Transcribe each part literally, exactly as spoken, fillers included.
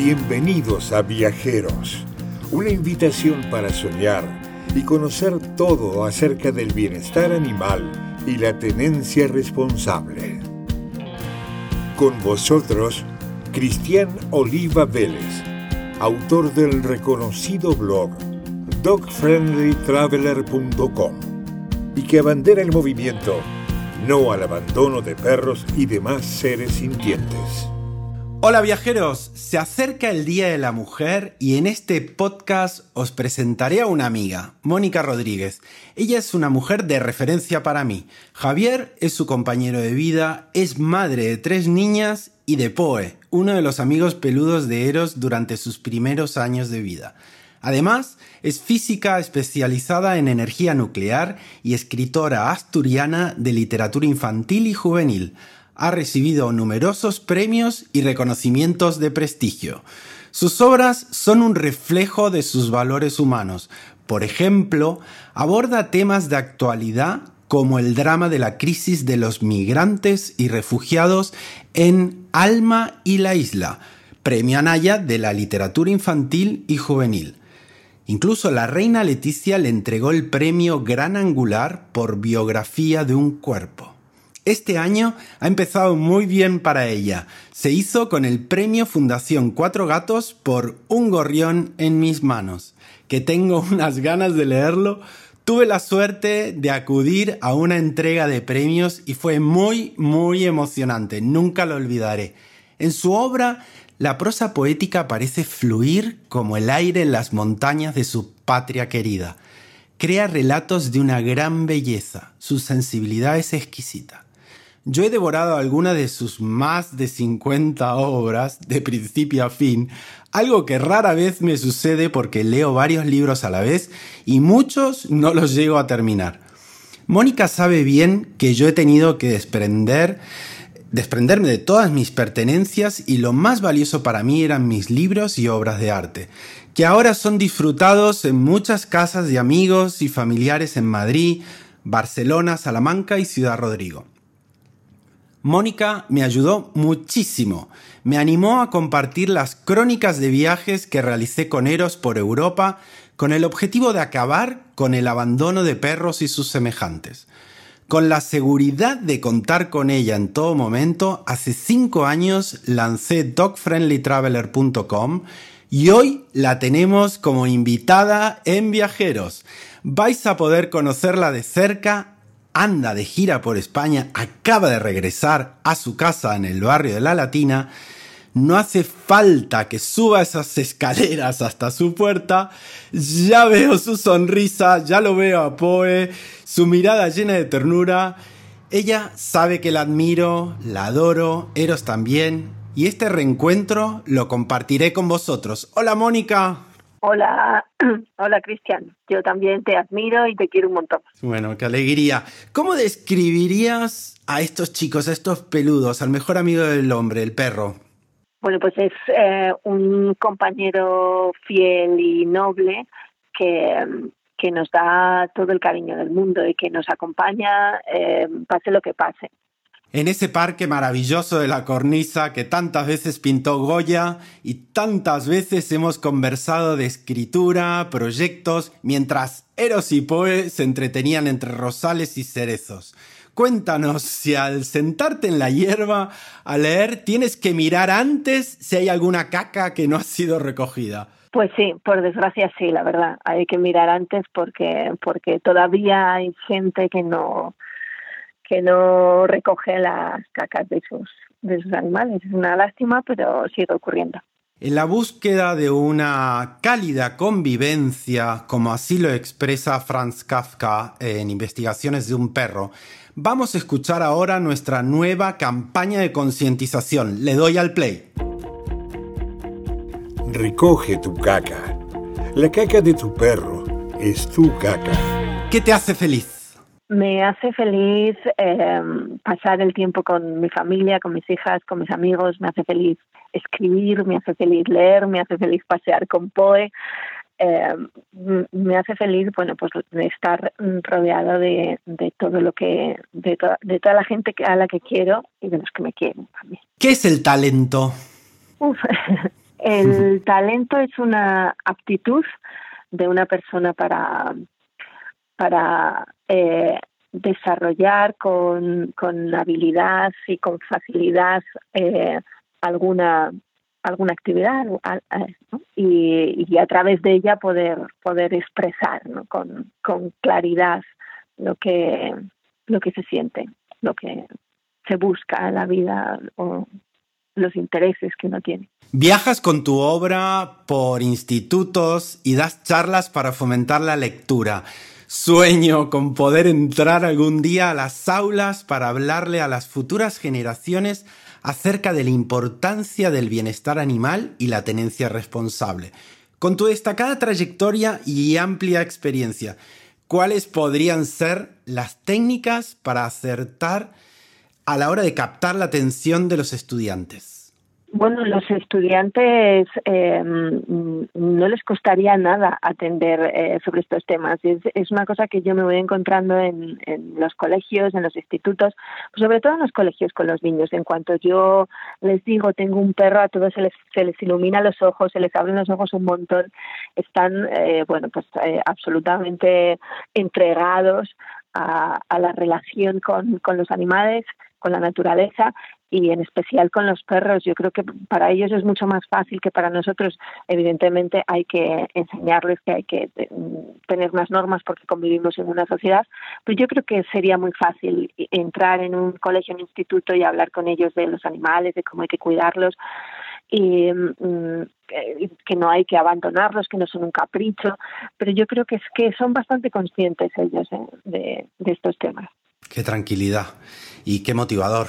Bienvenidos a Viajeros, una invitación para soñar y conocer todo acerca del bienestar animal y la tenencia responsable. Con vosotros, Cristian Oliva Vélez, autor del reconocido blog dog friendly traveler punto com y que abandera el movimiento No al abandono de perros y demás seres sintientes. Hola viajeros, se acerca el Día de la Mujer y en este podcast os presentaré a una amiga, Mónica Rodríguez. Ella es una mujer de referencia para mí. Javier es su compañero de vida, es madre de tres niñas y de Poe, uno de los amigos peludos de Eros durante sus primeros años de vida. Además, es física especializada en energía nuclear y escritora asturiana de literatura infantil y juvenil. Ha recibido numerosos premios y reconocimientos de prestigio. Sus obras son un reflejo de sus valores humanos. Por ejemplo, aborda temas de actualidad como el drama de la crisis de los migrantes y refugiados en Alma y la isla, premio Naya de la literatura infantil y juvenil. Incluso la reina Leticia le entregó el premio Gran Angular por biografía de un cuerpo. Este año ha empezado muy bien para ella. Se hizo con el premio Fundación Cuatro Gatos por Un gorrión en mis manos, que tengo unas ganas de leerlo. Tuve la suerte de acudir a una entrega de premios y fue muy, muy emocionante. Nunca lo olvidaré. En su obra, la prosa poética parece fluir como el aire en las montañas de su patria querida. Crea relatos de una gran belleza. Su sensibilidad es exquisita. Yo he devorado algunas de sus más de cincuenta obras, de principio a fin, algo que rara vez me sucede porque leo varios libros a la vez y muchos no los llego a terminar. Mónica sabe bien que yo he tenido que desprender, desprenderme de todas mis pertenencias y lo más valioso para mí eran mis libros y obras de arte, que ahora son disfrutados en muchas casas de amigos y familiares en Madrid, Barcelona, Salamanca y Ciudad Rodrigo. Mónica me ayudó muchísimo. Me animó a compartir las crónicas de viajes que realicé con Eros por Europa con el objetivo de acabar con el abandono de perros y sus semejantes. Con la seguridad de contar con ella en todo momento, hace cinco años lancé dog friendly traveler punto com y hoy la tenemos como invitada en Viajeros. Vais a poder conocerla de cerca. Anda de gira por España, acaba de regresar a su casa en el barrio de La Latina. No hace falta que suba esas escaleras hasta su puerta. Ya veo su sonrisa, ya lo veo a Poe, su mirada llena de ternura. Ella sabe que la admiro, la adoro, Eros también. Y este reencuentro lo compartiré con vosotros. Hola, Mónica. Hola, hola Cristian, yo también te admiro y te quiero un montón. Bueno, qué alegría. ¿Cómo describirías a estos chicos, a estos peludos, al mejor amigo del hombre, el perro? Bueno, pues es eh, un compañero fiel y noble que, que nos da todo el cariño del mundo y que nos acompaña eh, pase lo que pase. En ese parque maravilloso de la Cornisa que tantas veces pintó Goya y tantas veces hemos conversado de escritura, proyectos, mientras Eros y Poe se entretenían entre rosales y cerezos. Cuéntanos si al sentarte en la hierba a leer tienes que mirar antes si hay alguna caca que no ha sido recogida. Pues sí, por desgracia sí, la verdad. Hay que mirar antes porque, porque todavía hay gente que no... que no recoge las cacas de sus, de sus animales. Es una lástima, pero sigue ocurriendo. En la búsqueda de una cálida convivencia, como así lo expresa Franz Kafka en Investigaciones de un perro, vamos a escuchar ahora nuestra nueva campaña de concientización. Le doy al play. Recoge tu caca. La caca de tu perro es tu caca. ¿Qué te hace feliz? Me hace feliz eh, pasar el tiempo con mi familia, con mis hijas, con mis amigos. Me hace feliz escribir, me hace feliz leer, me hace feliz pasear con Poe. Eh, me hace feliz, bueno, pues de estar rodeado de, de todo lo que, de, to, de toda la gente a la que quiero y de los que me quieren también. ¿Qué es el talento? Uf, El talento es una aptitud de una persona para, para eh, desarrollar con, con habilidad y con facilidad eh, alguna alguna actividad, ¿no? y, y a través de ella poder poder expresar, ¿no? con, con claridad lo que lo que se siente, lo que se busca en la vida o los intereses que uno tiene. Viajas con tu obra por institutos y das charlas para fomentar la lectura. Sueño con poder entrar algún día a las aulas para hablarle a las futuras generaciones acerca de la importancia del bienestar animal y la tenencia responsable. Con tu destacada trayectoria y amplia experiencia, ¿cuáles podrían ser las técnicas para acertar a la hora de captar la atención de los estudiantes? Bueno, los estudiantes eh, no les costaría nada atender eh, sobre estos temas. Es, es una cosa que yo me voy encontrando en, en los colegios, en los institutos, pues sobre todo en los colegios con los niños. En cuanto yo les digo, tengo un perro, a todos se les, se les ilumina los ojos, se les abren los ojos un montón. Están, eh, bueno, pues eh, absolutamente entregados a, a la relación con, con los animales, con la naturaleza y en especial con los perros. Yo creo que para ellos es mucho más fácil que para nosotros. Evidentemente hay que enseñarles que hay que tener unas normas porque convivimos en una sociedad, pero yo creo que sería muy fácil entrar en un colegio, en un instituto y hablar con ellos de los animales, de cómo hay que cuidarlos y mmm, que no hay que abandonarlos, que no son un capricho, pero yo creo que es que son bastante conscientes ellos eh, de, de estos temas. Qué tranquilidad y qué motivador.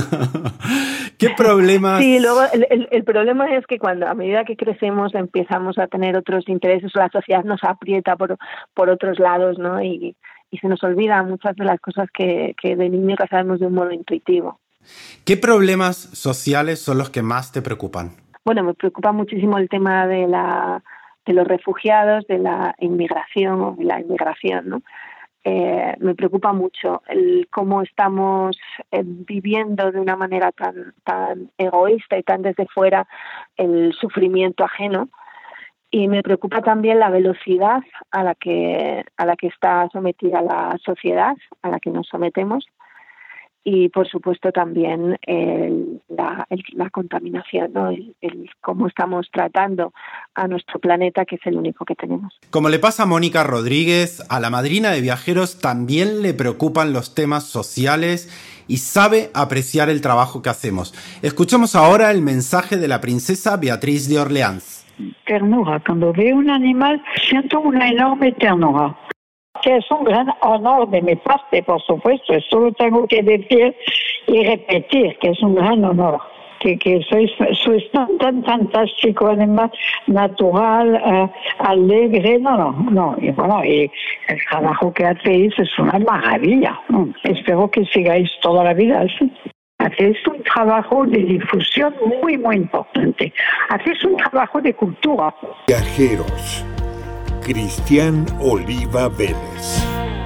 ¿Qué problemas? Sí, luego el, el, el problema es que cuando a medida que crecemos empezamos a tener otros intereses, la sociedad nos aprieta por, por otros lados, ¿no? Y, y se nos olvida muchas de las cosas que, que de niño que sabemos de un modo intuitivo. ¿Qué problemas sociales son los que más te preocupan? Bueno, me preocupa muchísimo el tema de la de los refugiados, de la inmigración o de la inmigración, ¿no? Eh, me preocupa mucho el cómo estamos eh, viviendo de una manera tan tan egoísta y tan desde fuera el sufrimiento ajeno, y me preocupa también la velocidad a la que a la que está sometida la sociedad, a la que nos sometemos, y por supuesto también el, la, el, la contaminación, ¿no? el, el cómo estamos tratando a nuestro planeta, que es el único que tenemos. Como le pasa a Mónica Rodríguez, a la madrina de viajeros también le preocupan los temas sociales y sabe apreciar el trabajo que hacemos. Escuchemos ahora el mensaje de la princesa Beatriz de Orleans. Ternura, cuando veo un animal siento una enorme ternura, que es un gran honor de mi parte, por supuesto. Esto lo tengo que decir y repetir, que es un gran honor. Que, que sois, sois tan, tan fantástico, además, natural, eh, alegre. No, no, no. Y bueno, y el trabajo que hacéis es una maravilla. ¿No? Espero que sigáis toda la vida así. Hacéis un trabajo de difusión muy, muy importante. Hacéis un trabajo de cultura. Viajeros. Cristian Oliva Vélez.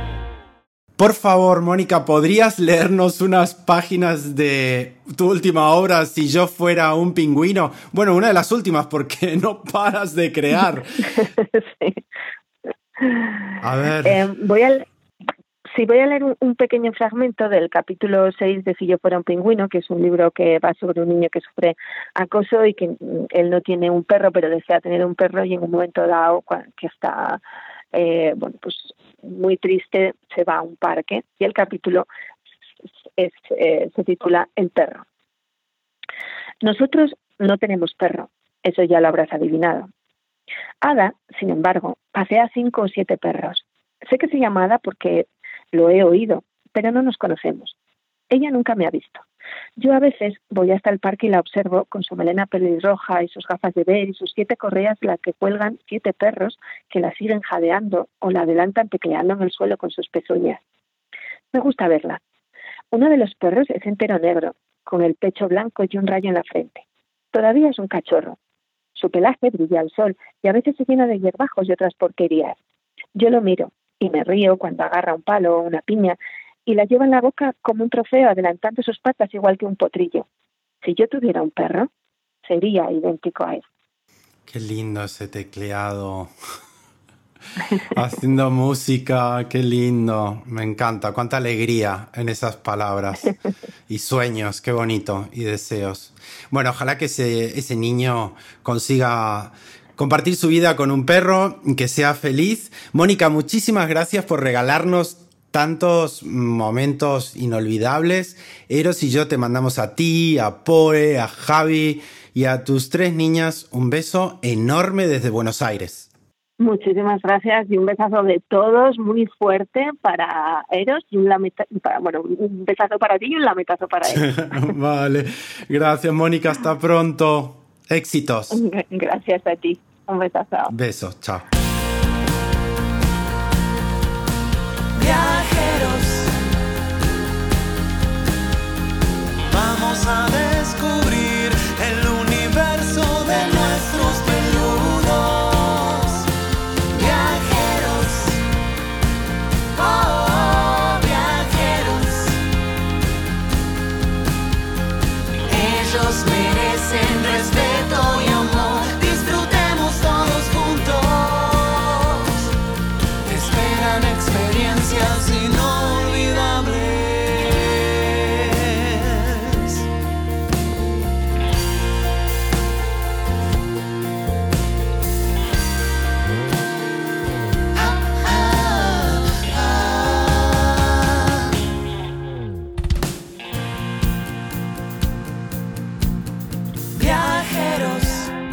Por favor, Mónica, ¿podrías leernos unas páginas de tu última obra, Si yo fuera un pingüino? Bueno, una de las últimas, porque no paras de crear. Sí. A ver. Eh, voy a... Sí, voy a leer un, un pequeño fragmento del capítulo seis de Si yo fuera un pingüino, que es un libro que va sobre un niño que sufre acoso y que mm, él no tiene un perro, pero desea tener un perro, y en un momento dado, que está eh, bueno, pues muy triste, se va a un parque, y el capítulo es, eh, se titula El perro. Nosotros no tenemos perro, eso ya lo habrás adivinado. Ada, sin embargo, pasea cinco o siete perros. Sé que se llama Ada porque lo he oído, pero no nos conocemos. Ella nunca me ha visto. Yo a veces voy hasta el parque y la observo con su melena pelirroja y sus gafas de ver y sus siete correas de las que cuelgan siete perros que la siguen jadeando o la adelantan tecleando en el suelo con sus pezuñas. Me gusta verla. Uno de los perros es entero negro, con el pecho blanco y un rayo en la frente. Todavía es un cachorro. Su pelaje brilla al sol y a veces se llena de hierbajos y otras porquerías. Yo lo miro y me río cuando agarra un palo o una piña y la lleva en la boca como un trofeo, adelantando sus patas igual que un potrillo. Si yo tuviera un perro, sería idéntico a él. Qué lindo ese tecleado. Haciendo música, qué lindo. Me encanta. Cuánta alegría en esas palabras. Y sueños, qué bonito. Y deseos. Bueno, ojalá que ese, ese niño consiga compartir su vida con un perro, que sea feliz. Mónica, muchísimas gracias por regalarnos tantos momentos inolvidables. Eros y yo te mandamos a ti, a Poe, a Javi y a tus tres niñas un beso enorme desde Buenos Aires. Muchísimas gracias y un besazo de todos muy fuerte para Eros y un lameta- para, bueno, un besazo para ti y un lametazo para él. Vale, gracias Mónica, hasta pronto. Éxitos. Gracias a ti, un besazo. Besos, chao. Viajeros, vamos a descubrir el universo de nuestros peludos. Viajeros, oh, viajeros, ellos merecen respeto y amor. Disfrutemos todos juntos. Te esperan experiencias inolvidables. Ah, ah, ah. Viajeros,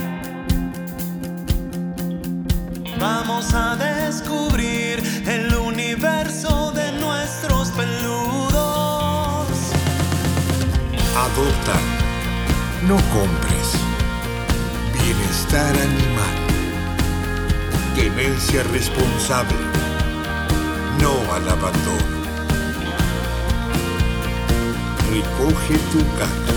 vamos a descubrir el universo de nuestros peludos. Adopta. No compres. Bienestar animal. Tenencia responsable. No al abandono. Recoge tu caca.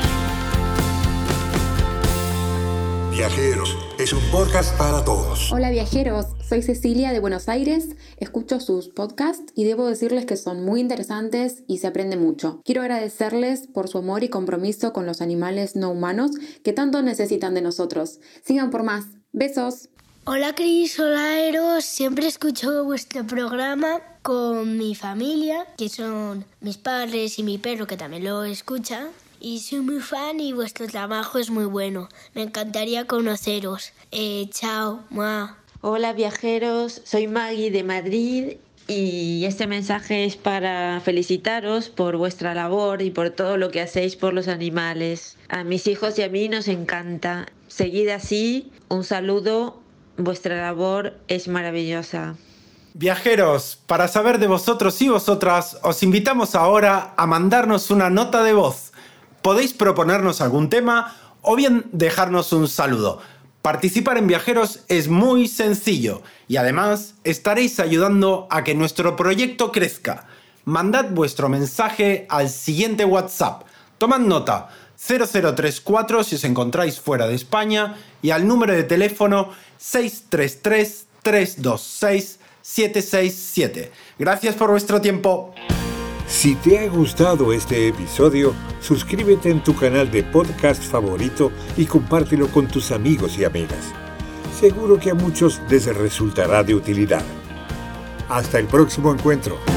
Viajeros es un podcast para todos. Hola viajeros, soy Cecilia de Buenos Aires, escucho sus podcasts y debo decirles que son muy interesantes y se aprende mucho. Quiero agradecerles por su amor y compromiso con los animales no humanos que tanto necesitan de nosotros. Sigan por más. Besos. Hola Cris, hola Eros, siempre escucho vuestro programa con mi familia, que son mis padres y mi perro que también lo escucha. Y soy muy fan y vuestro trabajo es muy bueno. Me encantaría conoceros. Eh, chao, mua. Hola viajeros, soy Maggie de Madrid y este mensaje es para felicitaros por vuestra labor y por todo lo que hacéis por los animales. A mis hijos y a mí nos encanta. Seguid así, un saludo, vuestra labor es maravillosa. Viajeros, para saber de vosotros y vosotras, os invitamos ahora a mandarnos una nota de voz. Podéis proponernos algún tema o bien dejarnos un saludo. Participar en Viajeros es muy sencillo y además estaréis ayudando a que nuestro proyecto crezca. Mandad vuestro mensaje al siguiente WhatsApp. Tomad nota, cero cero tres cuatro si os encontráis fuera de España y al número de teléfono seis tres tres, tres dos seis, siete seis siete. Gracias por vuestro tiempo. Si te ha gustado este episodio, suscríbete en tu canal de podcast favorito y compártelo con tus amigos y amigas. Seguro que a muchos les resultará de utilidad. Hasta el próximo encuentro.